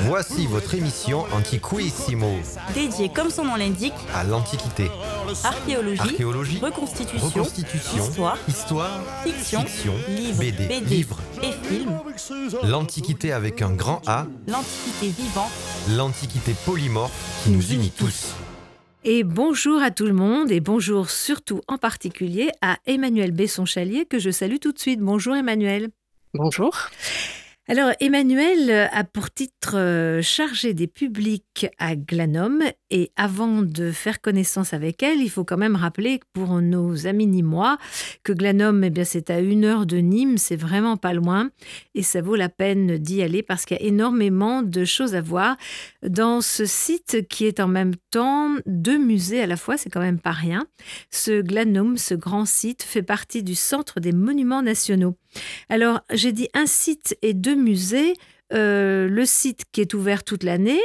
Voici votre émission Antiquissimo, Dédié, comme son nom l'indique, à l'Antiquité. archéologie, reconstitution, histoire, fiction, livres et films. L'Antiquité avec un grand A, L'Antiquité vivante. l'Antiquité polymorphe qui nous unit tous. Et bonjour à tout le monde et bonjour surtout en particulier à Emmanuel Besson-Chalier que je salue tout de suite. Bonjour Emmanuel. Bonjour. Alors Emmanuel a pour titre chargé des publics à Glanum et avant de faire connaissance avec elle, il faut quand même rappeler pour nos amis nîmois que Glanum, eh bien, c'est à 1 heure de Nîmes, c'est vraiment pas loin et ça vaut la peine d'y aller parce qu'il y a énormément de choses à voir dans ce site qui est en même temps 2 musées à la fois, c'est quand même pas rien. Ce Glanum, ce grand site, fait partie du Centre des Monuments Nationaux. Alors, j'ai dit un site et 2 musées. Le site qui est ouvert toute l'année,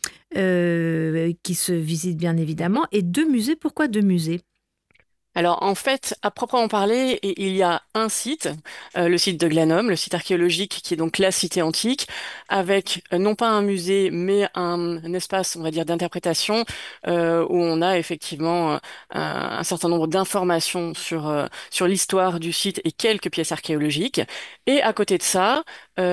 qui se visite bien évidemment, et 2 musées. Pourquoi 2 musées ? Alors en fait, à proprement parler, il y a un site, le site de Glanum, le site archéologique qui est donc la cité antique, avec non pas un musée, mais un espace, on va dire, d'interprétation, où on a effectivement un certain nombre d'informations sur l'histoire du site et quelques pièces archéologiques. Et à côté de ça,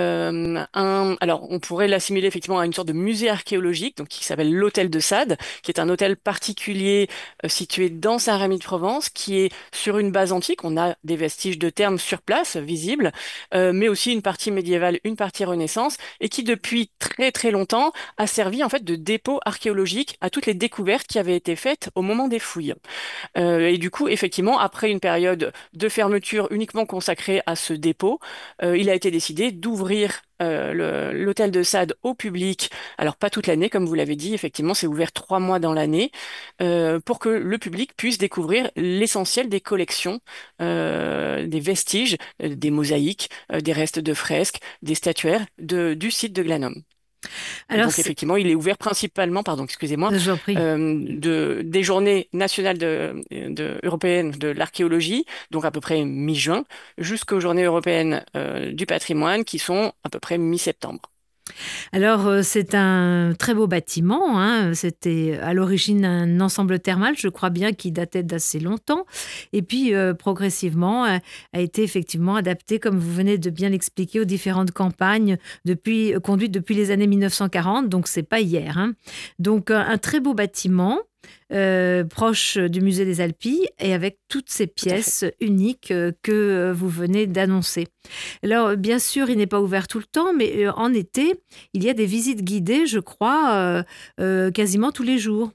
alors on pourrait l'assimiler effectivement à une sorte de musée archéologique, donc qui s'appelle l'hôtel de Sade, qui est un hôtel particulier situé dans Saint-Rémy-de-Provence, qui est sur une base antique. On a des vestiges de thermes sur place, visibles, mais aussi une partie médiévale, une partie Renaissance, et qui depuis très très longtemps a servi en fait de dépôt archéologique à toutes les découvertes qui avaient été faites au moment des fouilles. Et du coup, effectivement, après une période de fermeture uniquement consacrée à ce dépôt, il a été décidé d'ouvrir l'hôtel de Sade au public. Alors pas toute l'année, comme vous l'avez dit, effectivement, c'est ouvert 3 mois dans l'année, pour que le public puisse découvrir l'essentiel des collections, des vestiges, des mosaïques, des restes de fresques, des statuaires du site de Glanum. Alors, Donc effectivement, il est ouvert principalement, pardon, excusez-moi, je vous en prie. des journées nationales européennes de l'archéologie, donc à peu près mi-juin, jusqu'aux journées européennes du patrimoine, qui sont à peu près mi-septembre. Alors, c'est un très beau bâtiment, hein. C'était à l'origine un ensemble thermal, je crois bien, qui datait d'assez longtemps. Et puis, progressivement, a été effectivement adapté, comme vous venez de bien l'expliquer, aux différentes campagnes conduites depuis les années 1940. Donc, c'est pas hier, hein. Donc, un très beau bâtiment. Proche du musée des Alpilles et avec toutes ces pièces uniques que vous venez d'annoncer. Alors, bien sûr, il n'est pas ouvert tout le temps, mais en été, il y a des visites guidées, je crois, quasiment tous les jours.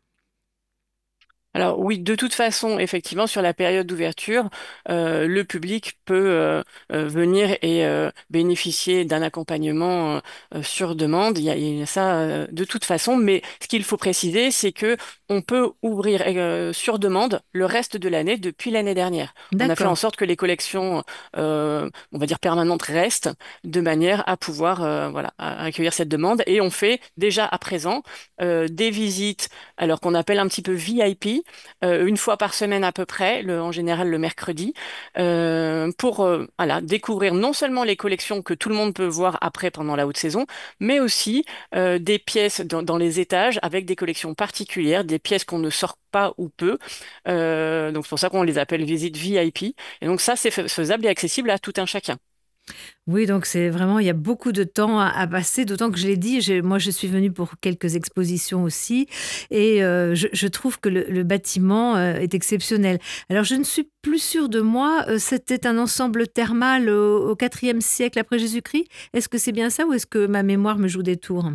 Alors oui, de toute façon, effectivement, sur la période d'ouverture, le public peut venir et bénéficier d'un accompagnement sur demande. Il y a ça de toute façon, mais ce qu'il faut préciser, c'est que on peut ouvrir sur demande le reste de l'année depuis l'année dernière. On a fait en D'accord. sorte que les collections, on va dire permanentes, restent de manière à pouvoir voilà, à accueillir cette demande. Et on fait déjà à présent des visites, alors qu'on appelle un petit peu VIP, 1 fois par semaine à peu près, en général le mercredi, pour voilà, découvrir non seulement les collections que tout le monde peut voir après pendant la haute saison, mais aussi des pièces dans les étages avec des collections particulières, des pièces qu'on ne sort pas ou peu. Donc c'est pour ça qu'on les appelle visites VIP. Et donc ça, c'est faisable et accessible à tout un chacun. Oui, donc c'est vraiment, il y a beaucoup de temps à passer, d'autant que je l'ai dit, moi je suis venue pour quelques expositions aussi, et je trouve que le bâtiment est exceptionnel. Alors je ne suis plus sûre de moi, c'était un ensemble thermal au IVe siècle après Jésus-Christ. Est-ce que c'est bien ça ou est-ce que ma mémoire me joue des tours,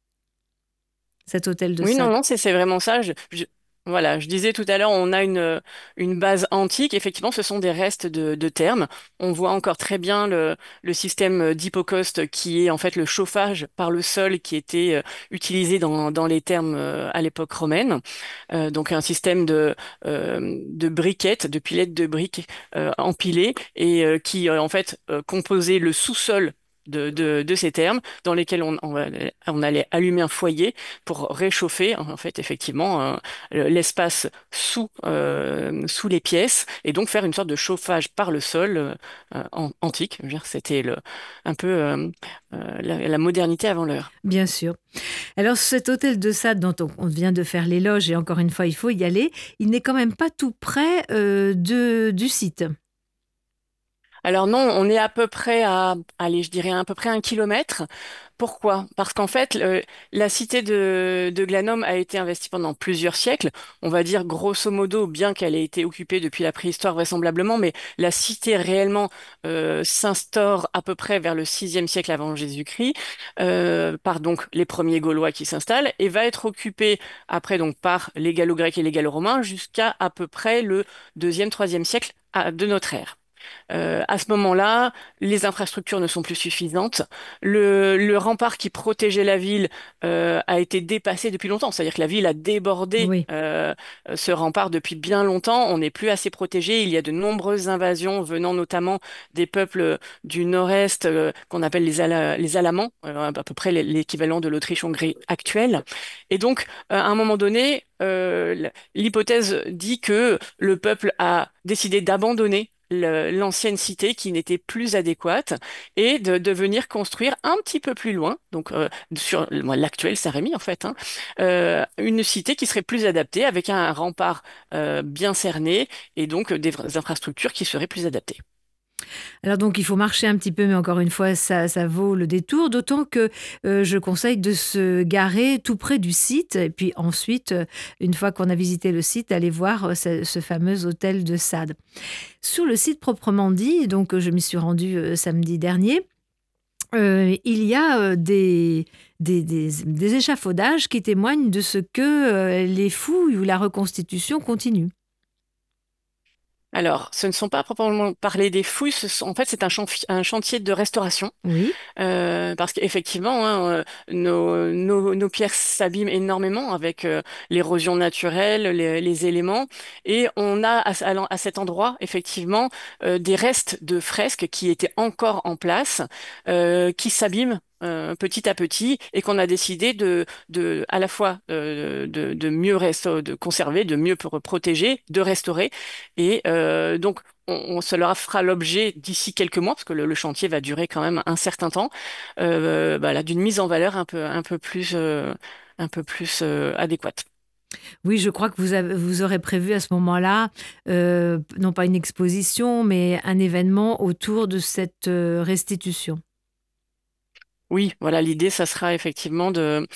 cet hôtel de Oui, non, Sade? non, c'est vraiment ça. Voilà, je disais tout à l'heure, on a une base antique. Effectivement, ce sont des restes de thermes. On voit encore très bien le système d'hypocauste qui est en fait le chauffage par le sol qui était utilisé dans les thermes à l'époque romaine. Donc un système de briquettes, de pilettes de briques empilées et qui en fait composait le sous-sol de ces thermes dans lesquels on allait allumer un foyer pour réchauffer, en fait, effectivement, l'espace sous les pièces et donc faire une sorte de chauffage par le sol antique. Je veux dire, c'était un peu la modernité avant l'heure. Bien sûr. Alors cet hôtel de Sade dont on vient de faire l'éloge, et encore une fois, il faut y aller, il n'est quand même pas tout près du site. Alors non, on est à peu près allez, je dirais à peu près 1 kilomètre. Pourquoi? Parce qu'en fait, la cité de Glanum a été investie pendant plusieurs siècles. On va dire grosso modo, bien qu'elle ait été occupée depuis la préhistoire vraisemblablement, mais la cité réellement s'instaure à peu près vers le 6e siècle avant Jésus-Christ, par donc les premiers Gaulois qui s'installent, et va être occupée après donc par les Gallo-Grecs et les Gallo-Romains jusqu'à à peu près le 2e, 3e siècle de notre ère. À ce moment-là, les infrastructures ne sont plus suffisantes. Le rempart qui protégeait la ville a été dépassé depuis longtemps. C'est-à-dire que la ville a débordé Oui, ce rempart depuis bien longtemps. On n'est plus assez protégé. Il y a de nombreuses invasions venant notamment des peuples du nord-est qu'on appelle les Alamans, à peu près l'équivalent de l'Autriche-Hongrie actuelle. Et donc, à un moment donné, l'hypothèse dit que le peuple a décidé d'abandonner l'ancienne cité qui n'était plus adéquate et de venir construire un petit peu plus loin, donc sur l'actuel Saint-Rémy en fait, hein, une cité qui serait plus adaptée avec un rempart bien cerné et donc des infrastructures qui seraient plus adaptées. alors donc il faut marcher un petit peu, mais encore une fois, ça vaut le détour, d'autant que je conseille de se garer tout près du site, et puis ensuite, une fois qu'on a visité le site, aller voir ce fameux hôtel de Sade. Sur le site proprement dit, donc je m'y suis rendue samedi dernier, il y a des échafaudages qui témoignent de ce que les fouilles ou la reconstitution continuent. Alors, ce ne sont pas à proprement parler des fouilles, en fait, c'est un chantier de restauration. Oui, Parce qu'effectivement, hein, nos pierres s'abîment énormément avec l'érosion naturelle, les éléments, et on a à cet endroit, effectivement, des restes de fresques qui étaient encore en place, qui s'abîment. Petit à petit et qu'on a décidé à la fois de mieux de conserver, de mieux protéger, de restaurer et donc ça leur fera l'objet d'ici quelques mois parce que le chantier va durer quand même un certain temps bah là, d'une mise en valeur un peu plus adéquate. oui, je crois que vous aurez prévu à ce moment-là, non pas une exposition, mais un événement autour de cette restitution. Oui, voilà, l'idée, ça sera effectivement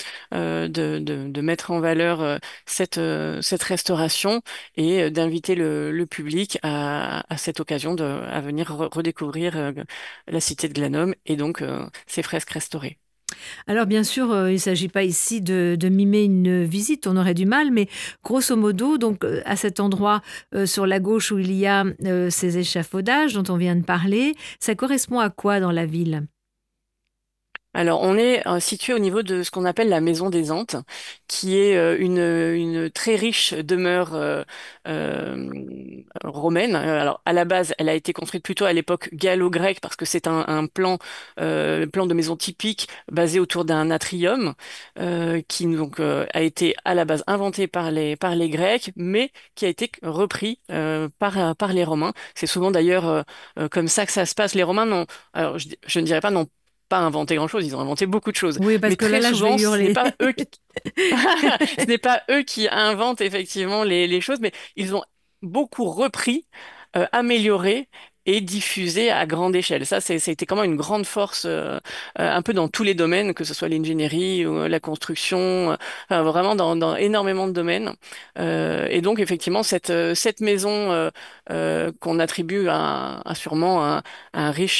de mettre en valeur cette restauration et d'inviter le public à cette occasion à venir redécouvrir la cité de Glanum et donc ses fresques restaurées. Alors bien sûr, il ne s'agit pas ici de mimer une visite, on aurait du mal, mais grosso modo, donc à cet endroit sur la gauche où il y a ces échafaudages dont on vient de parler, ça correspond à quoi dans la ville? Alors, on est situé au niveau de ce qu'on appelle la Maison des Antes, qui est une très riche demeure euh, romaine. Alors, à la base, elle a été construite plutôt à l'époque gallo-grecque parce que c'est un plan de maison typique basé autour d'un atrium qui donc a été à la base inventé par les Grecs, mais qui a été repris par les Romains. C'est souvent d'ailleurs comme ça que ça se passe. Les Romains n'ont, alors je ne dirais pas n'ont pas inventé grand-chose, ils ont inventé beaucoup de choses. Oui, parce Mais que là, très je vais souvent, hurler. ce n'est pas eux qui inventent effectivement les choses, mais ils ont beaucoup repris, amélioré et diffusé à grande échelle. C'était quand même une grande force, un peu dans tous les domaines, que ce soit l'ingénierie ou la construction, enfin, vraiment dans énormément de domaines. Et donc, effectivement, cette maison qu'on attribue à sûrement un riche,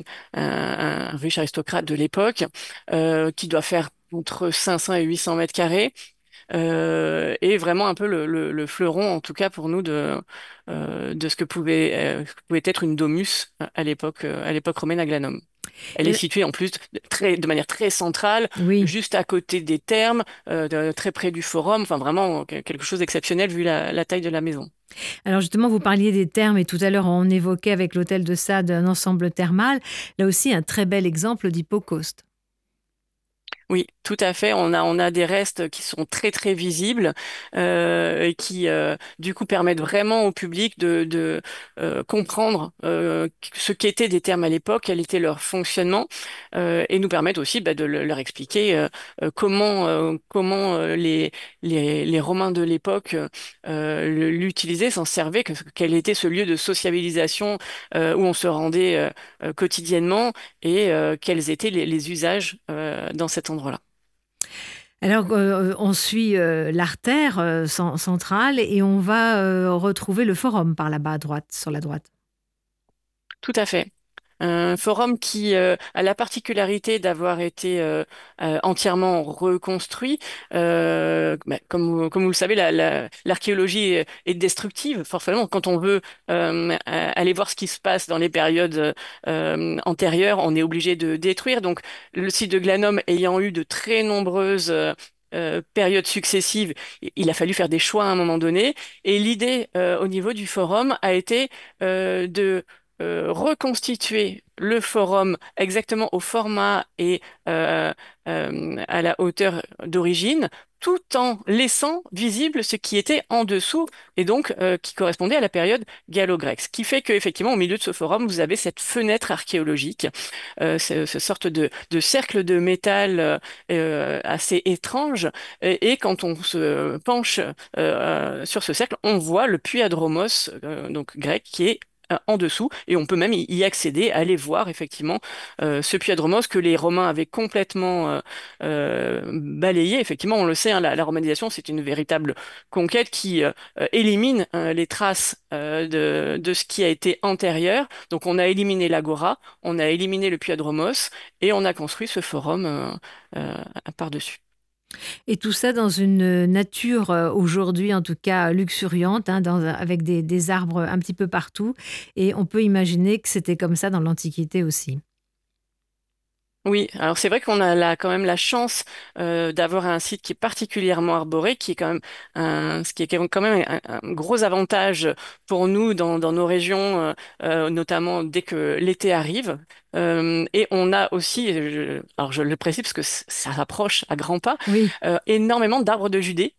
un riche aristocrate de l'époque, qui doit faire entre 500 et 800 mètres carrés, et vraiment un peu le fleuron, en tout cas pour nous, de ce que pouvait être une domus à l'époque romaine à Glanum. Elle est située en plus de manière très centrale, Oui. juste à côté des thermes, très près du forum. Enfin, vraiment quelque chose d'exceptionnel vu la taille de la maison. Alors justement, vous parliez des thermes et tout à l'heure, on évoquait avec l'hôtel de Sade un ensemble thermal. Là aussi, un très bel exemple d'hypocauste. Oui, tout à fait. On a des restes qui sont très très visibles et qui du coup permettent vraiment au public de comprendre ce qu'étaient des thermes à l'époque, quel était leur fonctionnement et nous permettent aussi bah, de leur expliquer comment les Romains de l'époque l'utilisaient, s'en servaient, quel était ce lieu de sociabilisation où on se rendait quotidiennement et quels étaient les usages dans cet endroit-là. Alors, on suit l'artère centrale et on va retrouver le forum par là-bas à droite, sur la droite. Tout à fait. Un forum qui a la particularité d'avoir été entièrement reconstruit. Comme vous le savez, l'archéologie est destructive, forcément. Quand on veut aller voir ce qui se passe dans les périodes antérieures, on est obligé de détruire. Donc, le site de Glanum ayant eu de très nombreuses périodes successives, il a fallu faire des choix à un moment donné. Et l'idée au niveau du forum a été de reconstituer le forum exactement au format et à la hauteur d'origine, tout en laissant visible ce qui était en dessous et donc qui correspondait à la période gallo-grecque. Ce qui fait qu'effectivement, au milieu de ce forum, vous avez cette fenêtre archéologique, ce sorte de cercle de métal assez étrange. Et quand on se penche sur ce cercle, on voit le puits Adromos, donc grec, qui est en dessous, et on peut même y accéder, aller voir effectivement ce puits Adromos que les Romains avaient complètement balayé. Effectivement, on le sait, hein, la romanisation, c'est une véritable conquête qui élimine les traces de ce qui a été antérieur. Donc, on a éliminé l'agora, on a éliminé le puits Adromos, et on a construit ce forum par-dessus. Et tout ça dans une nature aujourd'hui, en tout cas luxuriante, hein, avec des arbres un petit peu partout. Et on peut imaginer que c'était comme ça dans l'Antiquité aussi. Oui, alors c'est vrai qu'on a quand même la chance d'avoir un site qui est particulièrement arboré, qui est quand même ce qui est quand même un gros avantage pour nous dans nos régions, notamment dès que l'été arrive. Et on a aussi, alors je le précise parce que ça rapproche à grands pas, Oui, énormément d'arbres de Judée.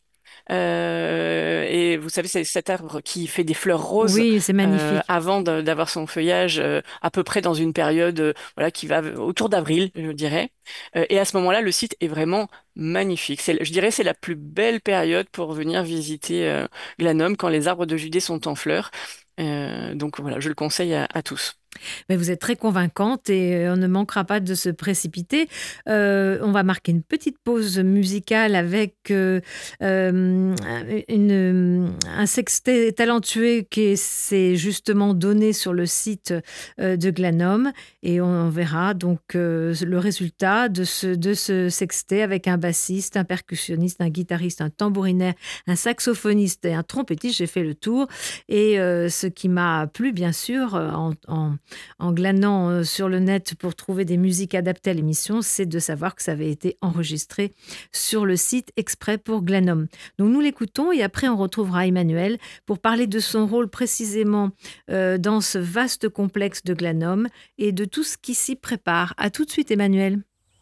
Et vous savez, c'est cet arbre qui fait des fleurs roses oui, c'est magnifique. avant d'avoir son feuillage à peu près dans une période voilà, qui va autour d'avril, je dirais. Et à ce moment-là, le site est vraiment magnifique. Je dirais c'est la plus belle période pour venir visiter Glanum quand les arbres de Judée sont en fleurs. Donc voilà, je le conseille à tous. Mais vous êtes très convaincante et on ne manquera pas de se précipiter. On va marquer une petite pause musicale avec un sextet talentueux qui s'est justement donné sur le site de Glanum et on verra donc le résultat de ce sextet avec un bassiste, un percussionniste, un guitariste, un tambourinaire, un saxophoniste et un trompettiste. J'ai fait le tour et ce qui m'a plu bien sûr en glanant sur le net pour trouver des musiques adaptées à l'émission, c'est de savoir que ça avait été enregistré sur le site exprès pour Glanum. Donc nous l'écoutons et après on retrouvera Emmanuel pour parler de son rôle précisément dans ce vaste complexe de Glanum et de tout ce qui s'y prépare. À tout de suite Emmanuel.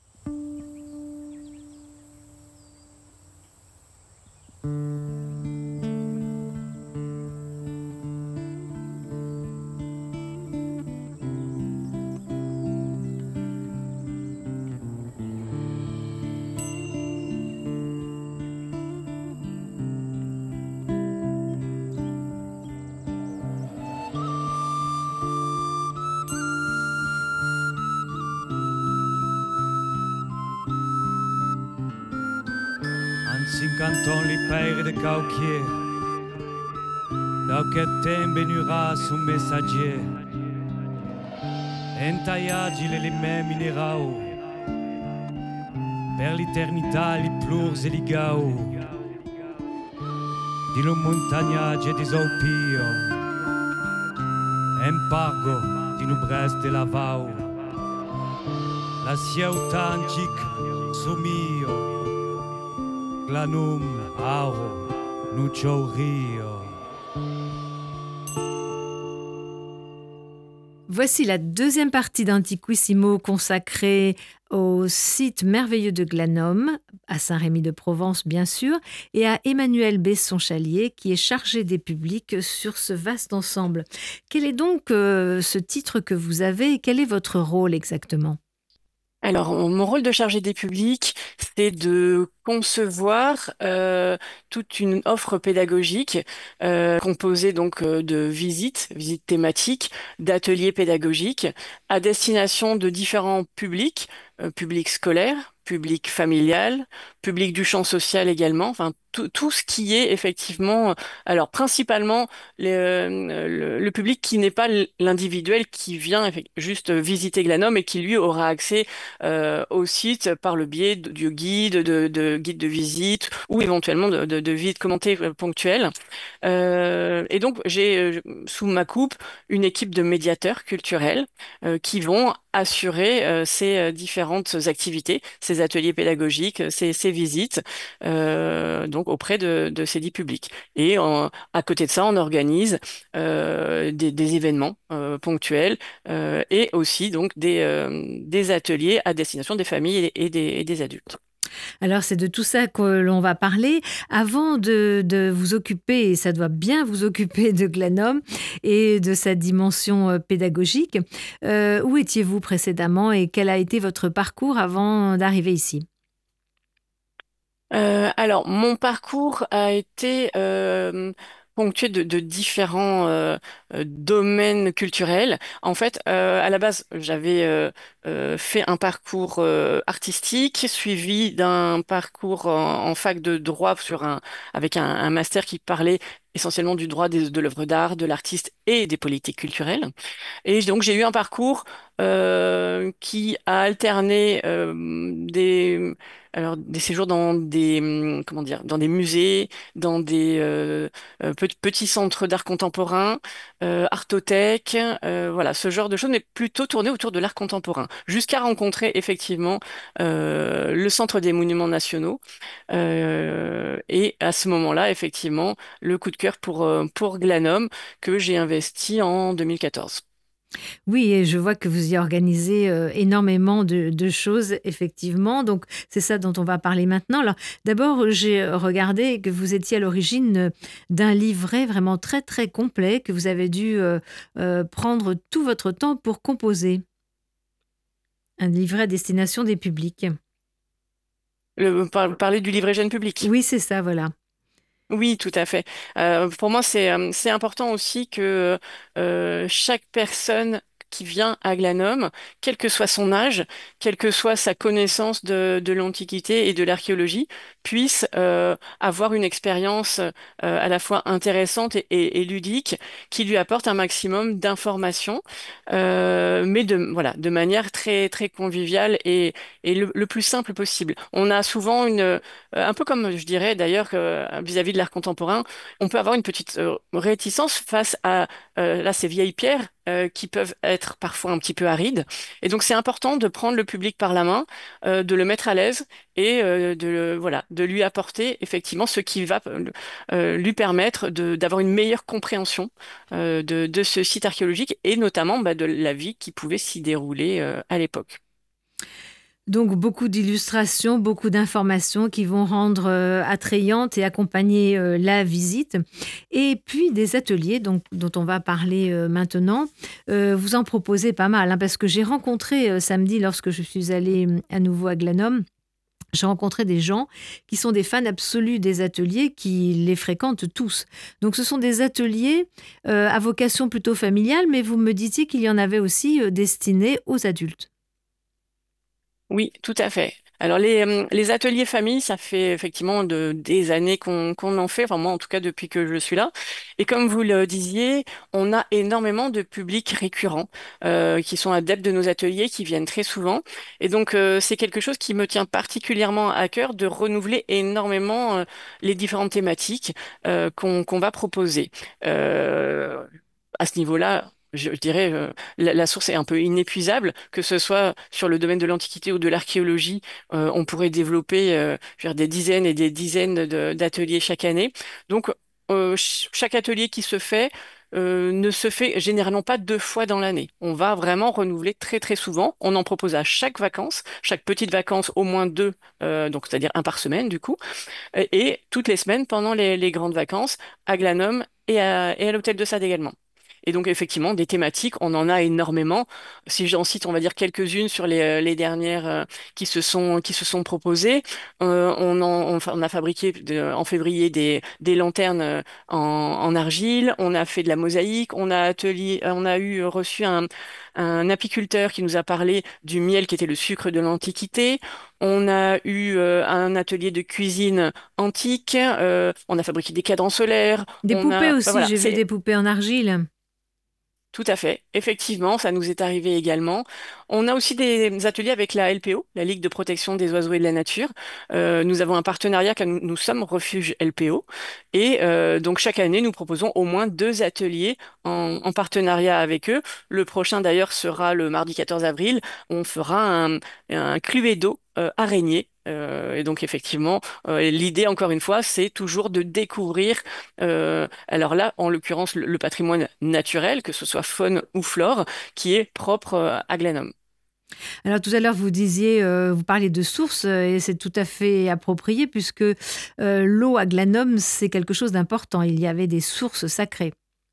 Canton li pere de cauquier, d'auquel tem benura son messager, entaillagi les mêmes minéraux, per l'eternità li plurs e li gao, di lo montagnage des opio, embargo di nubres de la vau, la siautantic sumio, glanum auro, nuccio rio. Voici la deuxième partie d'Antiquissimo consacrée au site merveilleux de Glanum, à Saint-Rémy-de-Provence bien sûr, et à Emmanuel Besson-Chalier qui est chargé des publics sur ce vaste ensemble. Quel est donc ce titre que vous avez et quel est votre rôle exactement ? Alors, mon rôle de chargé des publics, c'est de concevoir toute une offre pédagogique composée donc de visites thématiques, d'ateliers pédagogiques à destination de différents publics, public scolaire, public familial, public du champ social également, enfin tout ce qui est effectivement, alors principalement le public qui n'est pas l'individuel qui vient juste visiter Glanum et qui lui aura accès au site par le biais du guide, de guide de visite ou éventuellement de visites commentées ponctuelles. Et donc, j'ai sous ma coupe une équipe de médiateurs culturels qui vont assurer ces différentes activités, ces ateliers pédagogiques, ces visites, donc auprès de ces dix publics. Et à côté de ça, on organise des événements ponctuels et aussi donc des ateliers à destination des familles et des adultes. Alors, c'est de tout ça que l'on va parler. Avant de vous occuper, et ça doit bien vous occuper de Glanum et de sa dimension pédagogique, où étiez-vous précédemment et quel a été votre parcours avant d'arriver ici ? Alors, mon parcours a été ponctué de différents domaines culturels. En fait, à la base, j'avais fait un parcours artistique, suivi d'un parcours en fac de droit avec un master qui parlait essentiellement du droit de l'œuvre d'art, de l'artiste et des politiques culturelles. Et donc, j'ai eu un parcours qui a alterné des séjours dans comment dire, dans des musées, dans des petits centres d'art contemporain, artothèques, voilà, ce genre de choses, mais plutôt tourné autour de l'art contemporain, jusqu'à rencontrer effectivement le Centre des Monuments Nationaux. Et à ce moment-là, effectivement, le coup de cœur pour Glanum que j'ai investi en 2014. Oui, et je vois que vous y organisez énormément de choses, effectivement. Donc, c'est ça dont on va parler maintenant. Alors, d'abord, j'ai regardé que vous étiez à l'origine d'un livret vraiment très, très complet, que vous avez dû prendre tout votre temps pour composer. Un livret à destination des publics. Parler du livret jeune public. Oui, c'est ça, voilà. Oui, tout à fait. Pour moi, c'est important aussi que chaque personne qui vient à Glanum, quel que soit son âge, quelle que soit sa connaissance de l'Antiquité et de l'archéologie, puisse avoir une expérience à la fois intéressante et ludique qui lui apporte un maximum d'informations, mais voilà, de manière très, très conviviale et le plus simple possible. On a souvent un peu comme je dirais d'ailleurs vis-à-vis de l'art contemporain, on peut avoir une petite réticence face à là, ces vieilles pierres qui peuvent être parfois un petit peu arides. Et donc c'est important de prendre le public par la main, de le mettre à l'aise et voilà, de lui apporter effectivement ce qui va lui permettre d'avoir une meilleure compréhension de ce site archéologique et notamment de la vie qui pouvait s'y dérouler à l'époque. Donc, beaucoup d'illustrations, beaucoup d'informations qui vont rendre attrayante et accompagner la visite. Et puis, des ateliers dont on va parler maintenant. Vous en proposez pas mal, hein, parce que j'ai rencontré samedi, lorsque je suis allée à nouveau à Glanum, j'ai rencontré des gens qui sont des fans absolus des ateliers, qui les fréquentent tous. Donc, ce sont des ateliers à vocation plutôt familiale, mais vous me disiez qu'il y en avait aussi destinés aux adultes. Oui, tout à fait. Alors les ateliers famille, ça fait effectivement des années qu'on en fait, enfin moi en tout cas depuis que je suis là. Et comme vous le disiez, on a énormément de publics récurrents qui sont adeptes de nos ateliers, qui viennent très souvent. Et donc c'est quelque chose qui me tient particulièrement à cœur de renouveler énormément les différentes thématiques qu'on va proposer. À ce niveau-là, je dirais, la source est un peu inépuisable, que ce soit sur le domaine de l'Antiquité ou de l'archéologie. On pourrait développer je veux dire, des dizaines et des dizaines d'ateliers chaque année. Donc, chaque atelier qui se fait ne se fait généralement pas 2 fois dans l'année. On va vraiment renouveler très très souvent. On en propose à chaque vacances, chaque petite vacance au moins deux, donc c'est-à-dire un par semaine du coup, et toutes les semaines pendant les grandes vacances à Glanum et à l'hôtel de Sade également. Et donc effectivement, des thématiques, on en a énormément. Si j'en cite, on va dire quelques-unes sur les dernières qui se sont proposées. On a fabriqué en février des lanternes en argile. On a fait de la mosaïque. On a eu reçu un apiculteur qui nous a parlé du miel qui était le sucre de l'Antiquité. On a eu un atelier de cuisine antique. On a fabriqué des cadrans solaires. Des poupées aussi, Voilà, j'ai vu des poupées en argile. tout à fait. Effectivement, ça nous est arrivé également. On a aussi des ateliers avec la LPO, la Ligue de protection des oiseaux et de la nature. Nous avons un partenariat car nous sommes refuge LPO. Et donc chaque année, nous proposons au moins 2 ateliers en partenariat avec eux. Le prochain d'ailleurs sera le mardi 14 avril. On fera un cluedo araignée. Et donc effectivement, l'idée encore une fois, c'est toujours de découvrir alors là, en l'occurrence, le patrimoine naturel, que ce soit faune ou flore, qui est propre à Glenholm. Alors tout à l'heure, vous disiez, vous parliez de sources et c'est tout à fait approprié puisque l'eau à Glanum, c'est quelque chose d'important. Il y avait des sources sacrées.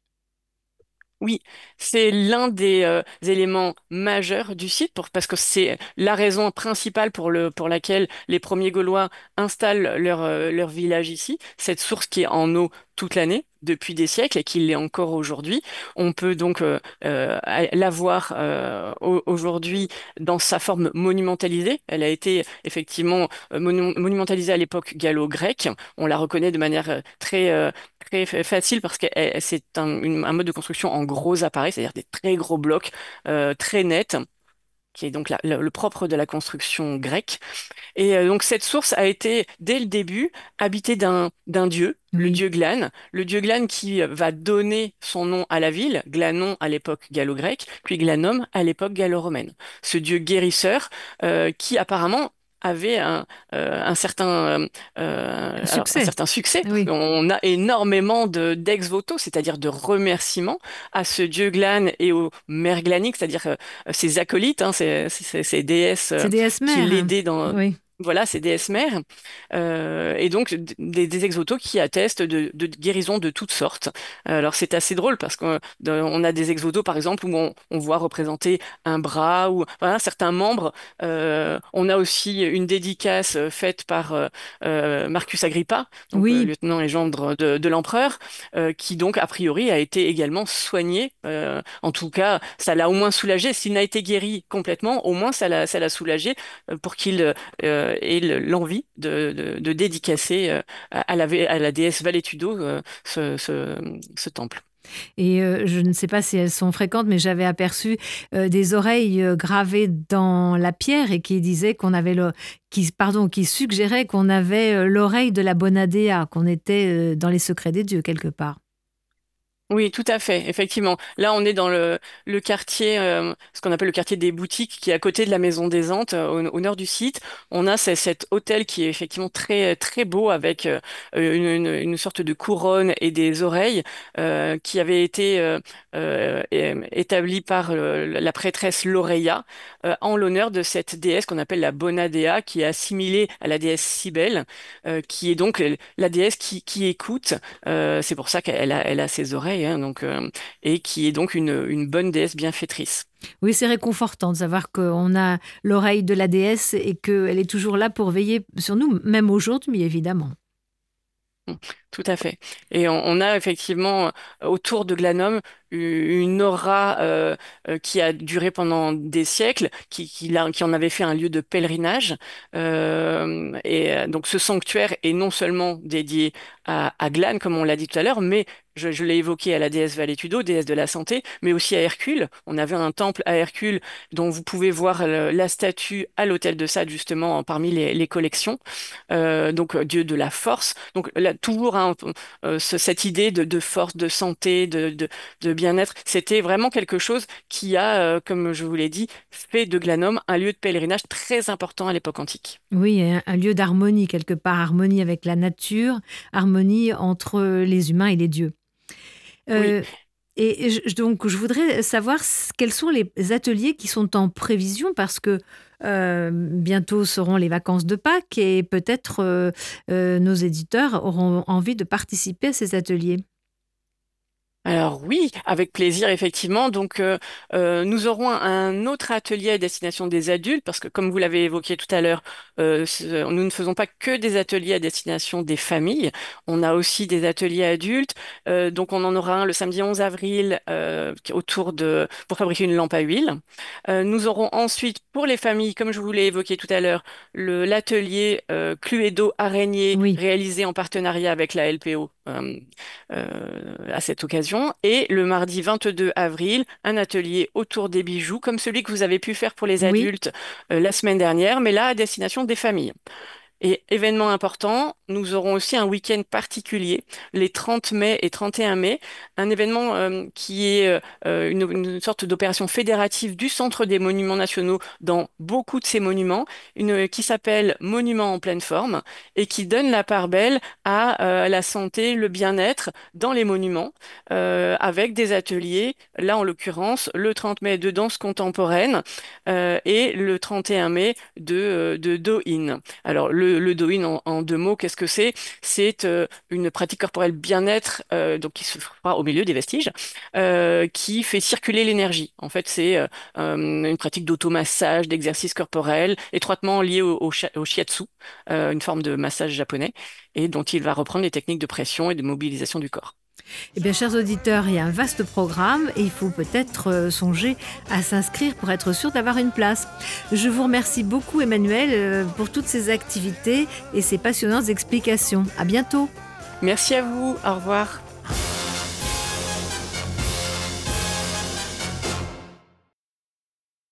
Oui, c'est l'un des éléments majeurs du site parce que c'est la raison principale pour laquelle les premiers Gaulois installent leur village ici. Cette source qui est en eau toute l'année, depuis des siècles et qui l'est encore aujourd'hui. On peut donc la voir aujourd'hui dans sa forme monumentalisée. Elle a été effectivement monumentalisée à l'époque gallo-grecque. On la reconnaît de manière très facile parce que c'est un mode de construction en gros appareils, c'est-à-dire des très gros blocs très nets, qui est donc le propre de la construction grecque. Et donc cette source a été, dès le début, habitée d'un dieu, le Oui. dieu Glan. Le dieu Glan qui va donner son nom à la ville, Glanon à l'époque gallo-grecque, puis Glanum à l'époque gallo-romaine. Ce dieu guérisseur qui apparemment avait un certain, alors, un Succès. certain succès. Oui. On a énormément d'ex voto, c'est-à-dire de remerciements à ce dieu Glan et aux mères glaniques, c'est-à-dire ses acolytes, hein, ces déesses C'est des qui esmères. l'aidaient dans... Oui. Voilà, ces déesses mères. Et donc, des ex-voto qui attestent de guérisons de toutes sortes. Alors, c'est assez drôle parce qu'on a des ex-voto, par exemple, où on voit représenter un bras ou voilà, certains membres. On a aussi une dédicace faite par Marcus Agrippa, donc Oui. lieutenant et gendre de l'empereur, qui donc, a priori, a été également soigné. En tout cas, ça l'a au moins soulagé. S'il n'a été guéri complètement, au moins ça l'a soulagé pour qu'il ait l'envie de dédicacer à la déesse Valetudo ce temple. Et je ne sais pas si elles sont fréquentes, mais j'avais aperçu des oreilles gravées dans la pierre et qui disaient qu'on avait qui suggéraient qu'on avait l'oreille de la Bonadea, qu'on était dans les secrets des dieux quelque part. Oui, tout à fait, effectivement. Là, on est dans le quartier, ce qu'on appelle le quartier des boutiques, qui est à côté de la Maison des Antes, au nord du site. On a cet hôtel qui est effectivement très, très beau, avec une sorte de couronne et des oreilles, qui avait été établi par la prêtresse Laureia, en l'honneur de cette déesse qu'on appelle la Bonadea, qui est assimilée à la déesse Cybèle, qui est donc la déesse qui écoute. C'est pour ça qu'elle a ses oreilles, hein, donc, et qui est donc une bonne déesse bienfaitrice. Oui, c'est réconfortant de savoir qu'on a l'oreille de la déesse et qu'elle est toujours là pour veiller sur nous, même aujourd'hui, évidemment. Mm, tout à fait. Et on a effectivement autour de Glanum une aura qui a duré pendant des siècles, qui en avait fait un lieu de pèlerinage. Et donc ce sanctuaire est non seulement dédié à Glan, comme on l'a dit tout à l'heure, mais je l'ai évoqué à la déesse Valetudo, déesse de la santé, mais aussi à Hercule. On avait un temple à Hercule dont vous pouvez voir la statue à l'hôtel de Sade, justement, parmi les collections. Donc dieu de la force. Donc là, toujours hein, cette idée de force, de santé, de bien-être. C'était vraiment quelque chose qui a, comme je vous l'ai dit, fait de Glanum un lieu de pèlerinage très important à l'époque antique. Oui, un lieu d'harmonie quelque part, harmonie avec la nature, harmonie entre les humains et les dieux. Oui. Donc, je voudrais savoir quels sont les ateliers qui sont en prévision parce que bientôt seront les vacances de Pâques et peut-être nos éditeurs auront envie de participer à ces ateliers. Alors oui, avec plaisir, effectivement. Donc, nous aurons un autre atelier à destination des adultes, parce que comme vous l'avez évoqué tout à l'heure, nous ne faisons pas que des ateliers à destination des familles. On a aussi des ateliers adultes. Donc, on en aura un le samedi 11 avril pour fabriquer une lampe à huile. Nous aurons ensuite, pour les familles, comme je vous l'ai évoqué tout à l'heure, l'atelier Cluedo araignée Oui. réalisé en partenariat avec la LPO. À cette occasion. Et le mardi 22 avril, un atelier autour des bijoux, comme celui que vous avez pu faire pour les Oui. adultes la semaine dernière, mais là à destination des familles. Et événement important, nous aurons aussi un week-end particulier, les 30 mai et 31 mai, un événement qui est une sorte d'opération fédérative du Centre des Monuments Nationaux dans beaucoup de ces monuments, qui s'appelle Monuments en pleine forme et qui donne la part belle à la santé, le bien-être dans les monuments, avec des ateliers, là en l'occurrence le 30 mai de danse contemporaine et le 31 mai de Do-In. Alors, le Do-In, en deux mots, qu'est-ce que c'est? C'est une pratique corporelle bien-être donc qui se fera au milieu des vestiges, qui fait circuler l'énergie. En fait, c'est une pratique d'automassage, d'exercice corporel, étroitement liée au shiatsu, une forme de massage japonais, et dont il va reprendre les techniques de pression et de mobilisation du corps. Eh bien, chers auditeurs, il y a un vaste programme et il faut peut-être songer à s'inscrire pour être sûr d'avoir une place. Je vous remercie beaucoup, Emmanuel, pour toutes ces activités et ces passionnantes explications. À bientôt. Merci à vous. Au revoir.